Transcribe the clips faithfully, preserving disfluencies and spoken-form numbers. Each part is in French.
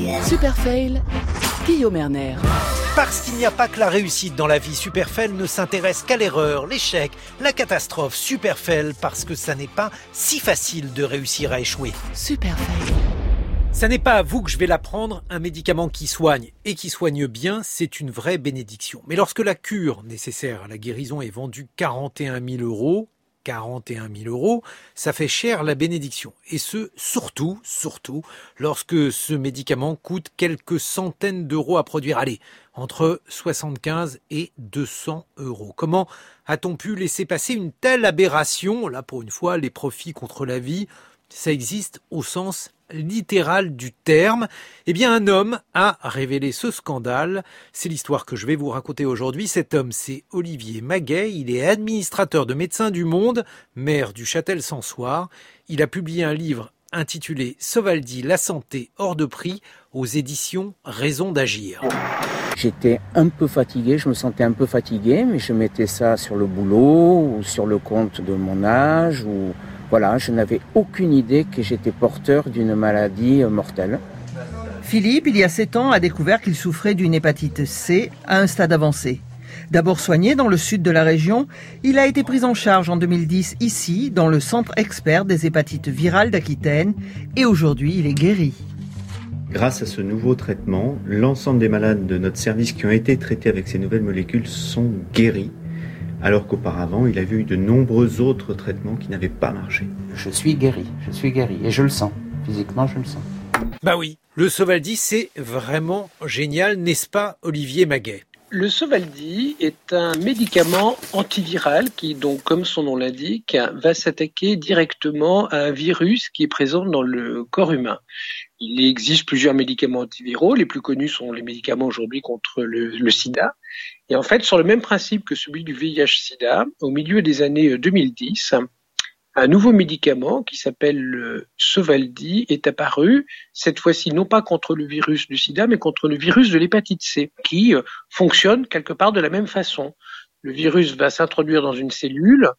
Super Fail, Guillaume Erner. Parce qu'il n'y a pas que la réussite dans la vie, Superfail ne s'intéresse qu'à l'erreur, l'échec, la catastrophe. Superfail parce que ça n'est pas si facile de réussir à échouer. Superfail. Ça n'est pas à vous que je vais l'apprendre, un médicament qui soigne et qui soigne bien, c'est une vraie bénédiction. Mais lorsque la cure nécessaire à la guérison est vendue quarante et un mille euros, quarante et un mille euros, ça fait cher la bénédiction. Et ce, surtout, surtout, lorsque ce médicament coûte quelques centaines d'euros à produire. Allez, entre soixante-quinze et deux cents euros. Comment a-t-on pu laisser passer une telle aberration? Là, pour une fois, les profits contre la vie, ça existe au sens littéral du terme. Eh bien, un homme a révélé ce scandale. C'est l'histoire que je vais vous raconter aujourd'hui. Cet homme, c'est Olivier Maguet. Il est administrateur de Médecins du Monde, maire du Châtel-Sansoire. Il a publié un livre intitulé Sovaldi, la santé hors de prix, aux éditions Raison d'agir. J'étais un peu fatigué, je me sentais un peu fatigué, mais je mettais ça sur le boulot ou sur le compte de mon âge ou voilà, je n'avais aucune idée que j'étais porteur d'une maladie mortelle. Philippe, il y a sept ans, a découvert qu'il souffrait d'une hépatite C à un stade avancé. D'abord soigné dans le sud de la région, il a été pris en charge en deux mille dix ici, dans le centre expert des hépatites virales d'Aquitaine, et aujourd'hui, il est guéri. Grâce à ce nouveau traitement, l'ensemble des malades de notre service qui ont été traités avec ces nouvelles molécules sont guéris. Alors qu'auparavant, il avait eu de nombreux autres traitements qui n'avaient pas marché. Je suis guéri, je suis guéri, et je le sens. Physiquement, je le sens. Bah oui, le Sovaldi, c'est vraiment génial, n'est-ce pas, Olivier Maguet? Le Sovaldi est un médicament antiviral qui, donc, comme son nom l'indique, va s'attaquer directement à un virus qui est présent dans le corps humain. Il existe plusieurs médicaments antiviraux. Les plus connus sont les médicaments aujourd'hui contre le, le sida. Et en fait, sur le même principe que celui du V I H-Sida, au milieu des années deux mille dix, un nouveau médicament qui s'appelle le Sovaldi est apparu, cette fois-ci non pas contre le virus du sida, mais contre le virus de l'hépatite C, qui fonctionne quelque part de la même façon. Le virus va s'introduire dans une cellule,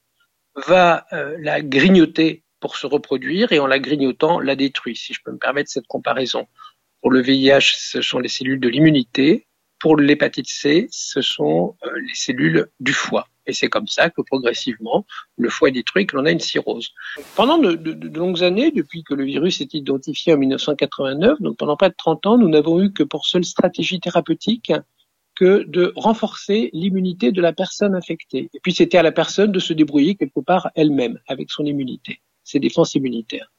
va euh, la grignoter pour se reproduire, et en la grignotant, la détruit, si je peux me permettre cette comparaison. Pour le V I H, ce sont les cellules de l'immunité. Pour l'hépatite C, ce sont euh, les cellules du foie. Et c'est comme ça que progressivement, le foie est détruit et que l'on a une cirrhose. Pendant de, de, de longues années, depuis que le virus est identifié en dix-neuf cent quatre-vingt-neuf, donc pendant près de trente ans, nous n'avons eu que pour seule stratégie thérapeutique que de renforcer l'immunité de la personne infectée. Et puis c'était à la personne de se débrouiller quelque part elle-même avec son immunité, ses défenses immunitaires.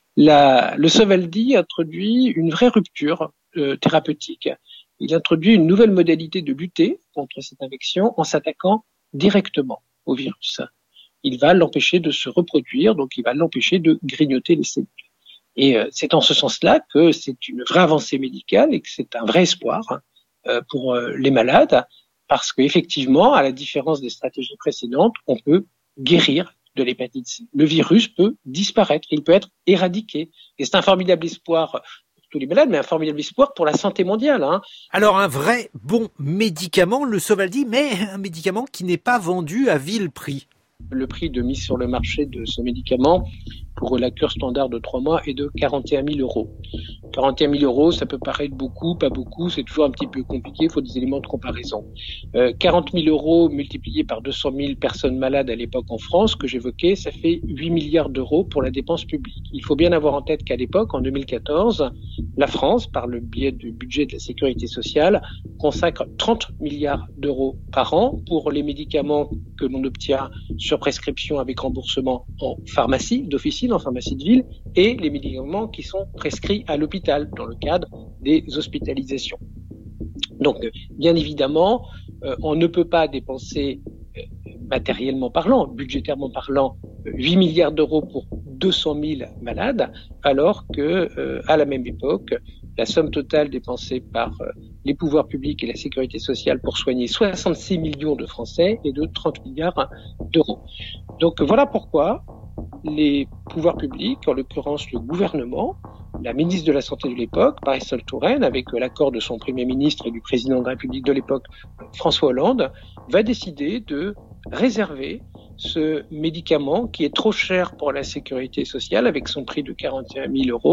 La, le Sovaldi introduit une vraie rupture euh, thérapeutique. Il introduit une nouvelle modalité de lutter contre cette infection en s'attaquant directement au virus. Il va l'empêcher de se reproduire, donc il va l'empêcher de grignoter les cellules. Et euh, c'est en ce sens-là que c'est une vraie avancée médicale et que c'est un vrai espoir euh, pour euh, les malades, parce qu'effectivement, à la différence des stratégies précédentes, on peut guérir de l'hépatite C. Le virus peut disparaître, il peut être éradiqué. Et c'est un formidable espoir tous les malades, mais un formidable espoir pour la santé mondiale. Hein. Alors un vrai bon médicament, le Sovaldi, mais un médicament qui n'est pas vendu à vil prix. Le prix de mise sur le marché de ce médicament pour la cure standard de trois mois est de quarante et un mille euros. quarante et un mille euros, ça peut paraître beaucoup, pas beaucoup, c'est toujours un petit peu compliqué, il faut des éléments de comparaison. Euh, quarante mille euros multipliés par deux cent mille personnes malades à l'époque en France, que j'évoquais, ça fait huit milliards d'euros pour la dépense publique. Il faut bien avoir en tête qu'à l'époque, en deux mille quatorze, la France, par le biais du budget de la sécurité sociale, consacre trente milliards d'euros par an pour les médicaments que l'on obtient sur prescription avec remboursement en pharmacie d'officine, en pharmacie de ville, et les médicaments qui sont prescrits à l'hôpital dans le cadre des hospitalisations. Donc, bien évidemment, euh, on ne peut pas dépenser euh, matériellement parlant, budgétairement parlant, huit milliards d'euros pour deux cent mille malades, alors que, euh, à la même époque, la somme totale dépensée par euh, les pouvoirs publics et la sécurité sociale pour soigner soixante-six millions de Français est de trente milliards d'euros. Donc voilà pourquoi les pouvoirs publics, en l'occurrence le gouvernement, la ministre de la Santé de l'époque, Marisol Touraine, avec l'accord de son Premier ministre et du président de la République de l'époque, François Hollande, va décider de réserver ce médicament qui est trop cher pour la sécurité sociale avec son prix de quarante et un mille euros,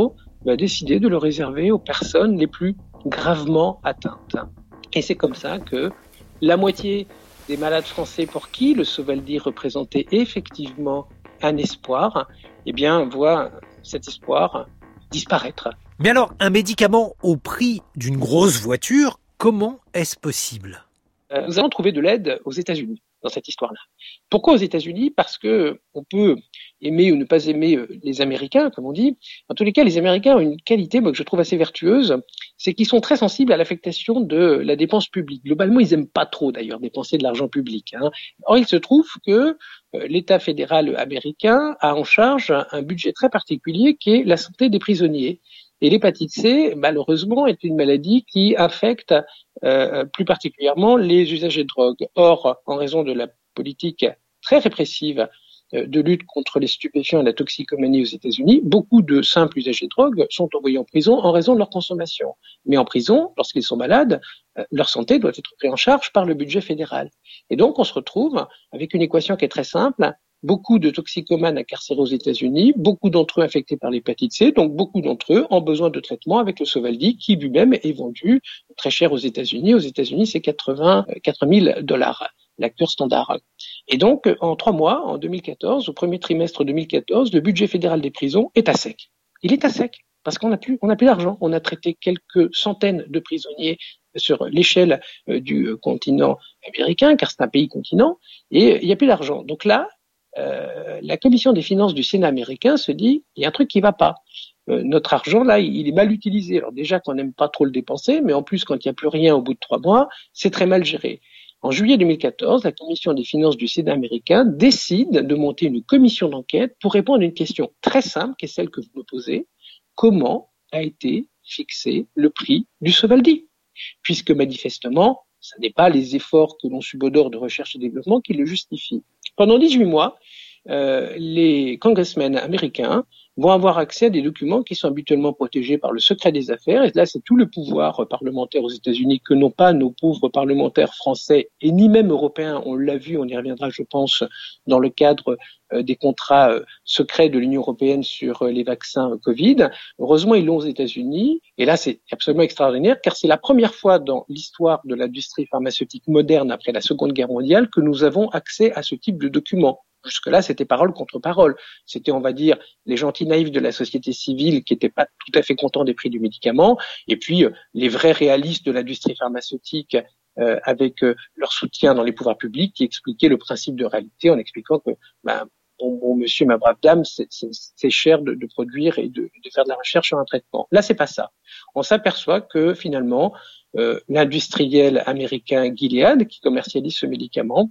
va décider de le réserver aux personnes les plus gravement atteintes. Et c'est comme ça que la moitié des malades français pour qui le Sovaldi représentait effectivement un espoir, eh bien, voit cet espoir disparaître. Mais alors, un médicament au prix d'une grosse voiture, comment est-ce possible ? euh, Nous allons trouver de l'aide aux États-Unis dans cette histoire-là. Pourquoi aux États-Unis ? Parce que on peut aimer ou ne pas aimer les Américains, comme on dit. En tous les cas, les Américains ont une qualité, moi, que je trouve assez vertueuse, c'est qu'ils sont très sensibles à l'affectation de la dépense publique. Globalement, ils aiment pas trop, d'ailleurs, dépenser de l'argent public. Hein. Or, il se trouve que l'État fédéral américain a en charge un budget très particulier qui est la santé des prisonniers. Et l'hépatite C, malheureusement, est une maladie qui affecte euh, plus particulièrement les usagers de drogue. Or, en raison de la politique très répressive euh, de lutte contre les stupéfiants et la toxicomanie aux États-Unis, beaucoup de simples usagers de drogue sont envoyés en prison en raison de leur consommation. Mais en prison, lorsqu'ils sont malades, euh, leur santé doit être prise en charge par le budget fédéral. Et donc, on se retrouve avec une équation qui est très simple. Beaucoup de toxicomanes incarcérés aux États-Unis, beaucoup d'entre eux infectés par l'hépatite C, donc beaucoup d'entre eux ont besoin de traitement avec le Sovaldi qui lui-même est vendu très cher aux États-Unis. Aux États-Unis, c'est quatre-vingt-quatre mille dollars, la cure standard. Et donc, en trois mois, en deux mille quatorze, au premier trimestre deux mille quatorze, le budget fédéral des prisons est à sec. Il est à sec parce qu'on n'a plus, on n'a plus d'argent. On a traité quelques centaines de prisonniers sur l'échelle du continent américain, car c'est un pays continent, et il n'y a plus d'argent. Donc là, Euh, la commission des finances du Sénat américain se dit, il y a un truc qui va pas. Euh, notre argent, là, il est mal utilisé. Alors déjà qu'on n'aime pas trop le dépenser, mais en plus, quand il n'y a plus rien au bout de trois mois, c'est très mal géré. En juillet deux mille quatorze, la commission des finances du Sénat américain décide de monter une commission d'enquête pour répondre à une question très simple, qui est celle que vous me posez. Comment a été fixé le prix du Sovaldi ? Puisque manifestement, ce n'est pas les efforts que l'on subodore de recherche et développement qui le justifient. Pendant dix-huit mois, euh, les congressmen américains vont avoir accès à des documents qui sont habituellement protégés par le secret des affaires. Et là, c'est tout le pouvoir parlementaire aux États-Unis que n'ont pas nos pauvres parlementaires français et ni même européens. On l'a vu, on y reviendra, je pense, dans le cadre euh, des contrats euh, secrets de l'Union européenne sur euh, les vaccins euh, Covid. Heureusement, ils l'ont aux États-Unis. Et là, c'est absolument extraordinaire, car c'est la première fois dans l'histoire de l'industrie pharmaceutique moderne après la Seconde Guerre mondiale que nous avons accès à ce type de documents. Jusque-là, c'était parole contre parole. C'était, on va dire, les gentils naïfs de la société civile qui n'étaient pas tout à fait contents des prix du médicament, et puis euh, les vrais réalistes de l'industrie pharmaceutique euh, avec euh, leur soutien dans les pouvoirs publics qui expliquaient le principe de réalité en expliquant que, ben, bon, bon monsieur, ma brave dame, c'est, c'est, c'est cher de, de produire et de, de faire de la recherche sur un traitement. Là, c'est pas ça. On s'aperçoit que finalement, euh, l'industriel américain Gilead, qui commercialise ce médicament,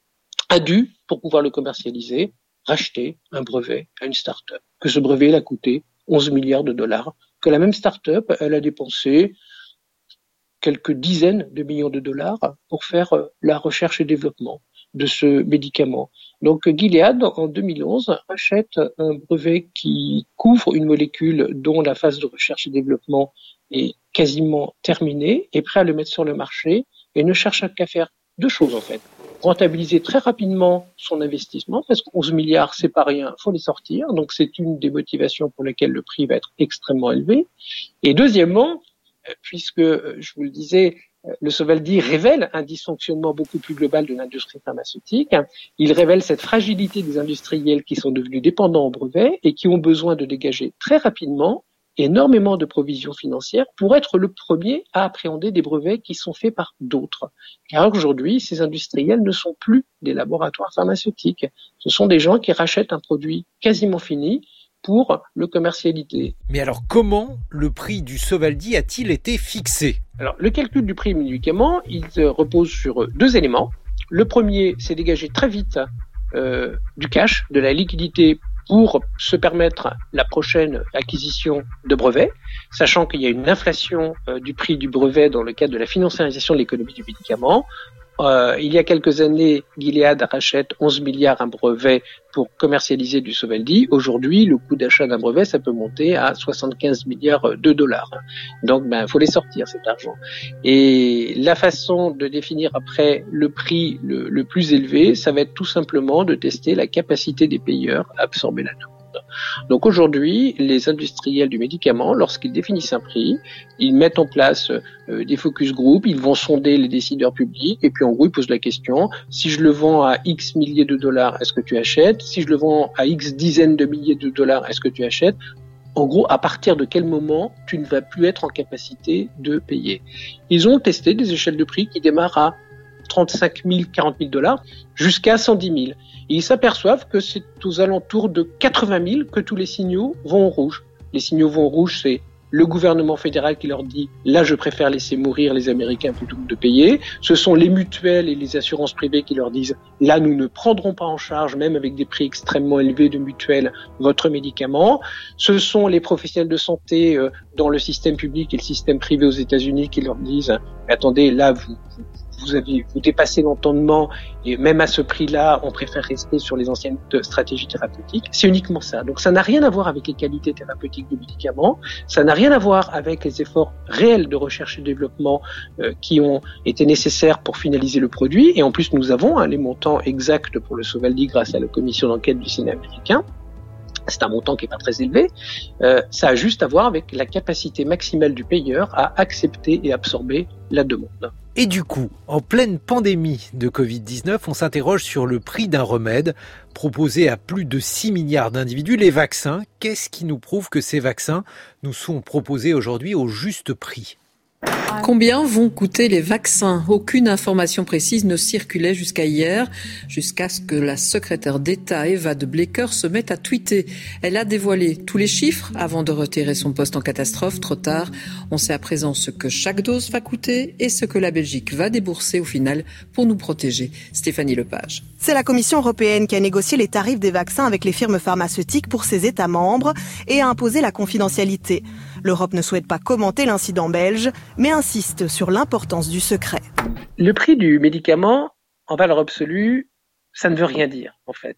a dû, pour pouvoir le commercialiser, racheter un brevet à une start-up. Que ce brevet, il a coûté onze milliards de dollars. Que la même start-up, elle a dépensé quelques dizaines de millions de dollars pour faire la recherche et développement de ce médicament. Donc Gilead, en deux mille onze, achète un brevet qui couvre une molécule dont la phase de recherche et développement est quasiment terminée, est prêt à le mettre sur le marché et ne cherche qu'à faire deux choses en fait. Rentabiliser très rapidement son investissement, parce que onze milliards, c'est pas rien, faut les sortir. Donc, c'est une des motivations pour lesquelles le prix va être extrêmement élevé. Et deuxièmement, puisque, je vous le disais, le Sovaldi révèle un dysfonctionnement beaucoup plus global de l'industrie pharmaceutique. Il révèle cette fragilité des industriels qui sont devenus dépendants au brevet et qui ont besoin de dégager très rapidement énormément de provisions financières pour être le premier à appréhender des brevets qui sont faits par d'autres. Car aujourd'hui, ces industriels ne sont plus des laboratoires pharmaceutiques. Ce sont des gens qui rachètent un produit quasiment fini pour le commercialiser. Mais alors, comment le prix du Sovaldi a-t-il été fixé ? Alors, le calcul du prix du médicament, il repose sur deux éléments. Le premier, c'est dégager très vite euh, du cash, de la liquidité pour se permettre la prochaine acquisition de brevets, sachant qu'il y a une inflation euh, du prix du brevet dans le cadre de la financiarisation de l'économie du médicament. Euh, il y a quelques années, Gilead rachète onze milliards un brevet pour commercialiser du Sovaldi. Aujourd'hui, le coût d'achat d'un brevet, ça peut monter à soixante-quinze milliards de dollars. Donc, ben, faut les sortir, cet argent. Et la façon de définir après le prix le, le plus élevé, ça va être tout simplement de tester la capacité des payeurs à absorber la demande. Donc aujourd'hui, les industriels du médicament, lorsqu'ils définissent un prix, ils mettent en place euh, des focus group, ils vont sonder les décideurs publics et puis en gros ils posent la question, si je le vends à X milliers de dollars, est-ce que tu achètes? Si je le vends à X dizaines de milliers de dollars, est-ce que tu achètes? En gros, à partir de quel moment tu ne vas plus être en capacité de payer? Ils ont testé des échelles de prix qui démarrent à trente-cinq mille, quarante mille dollars jusqu'à cent dix mille. Et ils s'aperçoivent que c'est aux alentours de quatre-vingt mille que tous les signaux vont au rouge. Les signaux vont au rouge, c'est le gouvernement fédéral qui leur dit « là, je préfère laisser mourir les Américains plutôt que de payer ». Ce sont les mutuelles et les assurances privées qui leur disent « là, nous ne prendrons pas en charge, même avec des prix extrêmement élevés de mutuelles, votre médicament ». Ce sont les professionnels de santé euh, dans le système public et le système privé aux États-Unis qui leur disent « attendez, là, vous, vous Vous avez, vous dépassez l'entendement et même à ce prix-là, on préfère rester sur les anciennes stratégies thérapeutiques. C'est uniquement ça. Donc ça n'a rien à voir avec les qualités thérapeutiques du médicament. Ça n'a rien à voir avec les efforts réels de recherche et développement euh, qui ont été nécessaires pour finaliser le produit. Et en plus, nous avons hein, les montants exacts pour le Sovaldi grâce à la commission d'enquête du Sénat américain. C'est un montant qui n'est pas très élevé. Euh, ça a juste à voir avec la capacité maximale du payeur à accepter et absorber la demande. Et du coup, en pleine pandémie de covid dix-neuf, on s'interroge sur le prix d'un remède proposé à plus de six milliards d'individus, les vaccins. Qu'est-ce qui nous prouve que ces vaccins nous sont proposés aujourd'hui au juste prix ? Combien vont coûter les vaccins ? Aucune information précise ne circulait jusqu'à hier, jusqu'à ce que la secrétaire d'État Eva de Bleker se mette à tweeter. Elle a dévoilé tous les chiffres avant de retirer son poste en catastrophe. Trop tard, on sait à présent ce que chaque dose va coûter et ce que la Belgique va débourser au final pour nous protéger. Stéphanie Lepage. C'est la Commission européenne qui a négocié les tarifs des vaccins avec les firmes pharmaceutiques pour ses États membres et a imposé la confidentialité. L'Europe ne souhaite pas commenter l'incident belge, mais insiste sur l'importance du secret. Le prix du médicament, en valeur absolue, ça ne veut rien dire, en fait.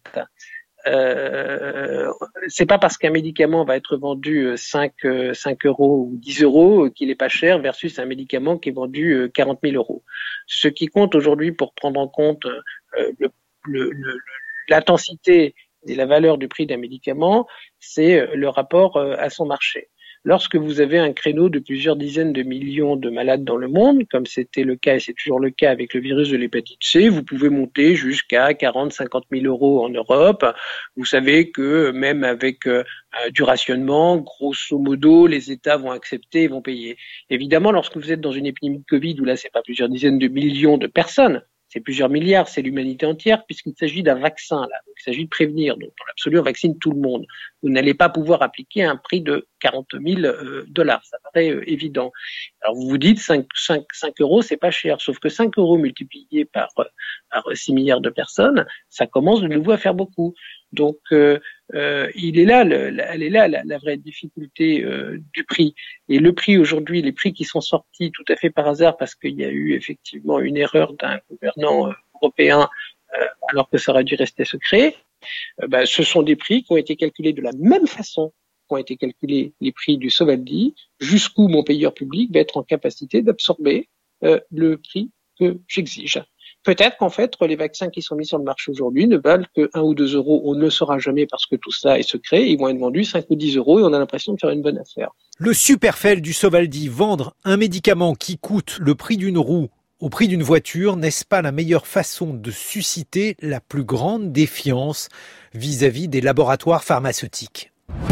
Euh, c'est pas parce qu'un médicament va être vendu cinq, cinq euros ou dix euros qu'il est pas cher versus un médicament qui est vendu quarante mille euros. Ce qui compte aujourd'hui pour prendre en compte euh, le, le, le, l'intensité et la valeur du prix d'un médicament, c'est le rapport à son marché. Lorsque vous avez un créneau de plusieurs dizaines de millions de malades dans le monde, comme c'était le cas et c'est toujours le cas avec le virus de l'hépatite C, vous pouvez monter jusqu'à quarante, cinquante mille euros en Europe. Vous savez que même avec euh, du rationnement, grosso modo, les États vont accepter et vont payer. Évidemment, lorsque vous êtes dans une épidémie de Covid, où là, c'est pas plusieurs dizaines de millions de personnes, c'est plusieurs milliards, c'est l'humanité entière, puisqu'il s'agit d'un vaccin, là. Donc, il s'agit de prévenir. Donc, dans l'absolu, on vaccine tout le monde. Vous n'allez pas pouvoir appliquer un prix de quarante mille dollars. Ça paraît euh, évident. Alors, vous vous dites, cinq, cinq, cinq euros, c'est pas cher. Sauf que cinq euros multipliés par, par six milliards de personnes, ça commence de nouveau à faire beaucoup. Donc, euh, euh, il est là, le, la, elle est là la, la vraie difficulté euh, du prix. Et le prix aujourd'hui, les prix qui sont sortis tout à fait par hasard, parce qu'il y a eu effectivement une erreur d'un gouvernant euh, européen, euh, alors que ça aurait dû rester secret, euh, bah, ce sont des prix qui ont été calculés de la même façon qu'ont été calculés les prix du Sovaldi, jusqu'où mon payeur public va être en capacité d'absorber euh, le prix que j'exige. Peut-être qu'en fait, les vaccins qui sont mis sur le marché aujourd'hui ne valent que un ou deux euros. On ne le saura jamais parce que tout ça est secret. Ils vont être vendus cinq ou dix euros et on a l'impression de faire une bonne affaire. Le superfell du Sovaldi, vendre un médicament qui coûte le prix d'une roue au prix d'une voiture, n'est-ce pas la meilleure façon de susciter la plus grande défiance vis-à-vis des laboratoires pharmaceutiques ?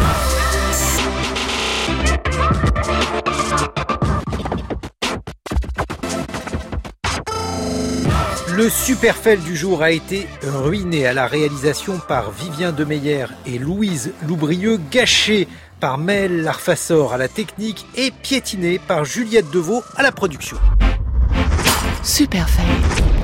Le superfell du jour a été ruiné à la réalisation par Vivien Demeyer et Louise Loubrieux, gâché par Mel Larfassor à la technique et piétiné par Juliette Deveau à la production. Superfell.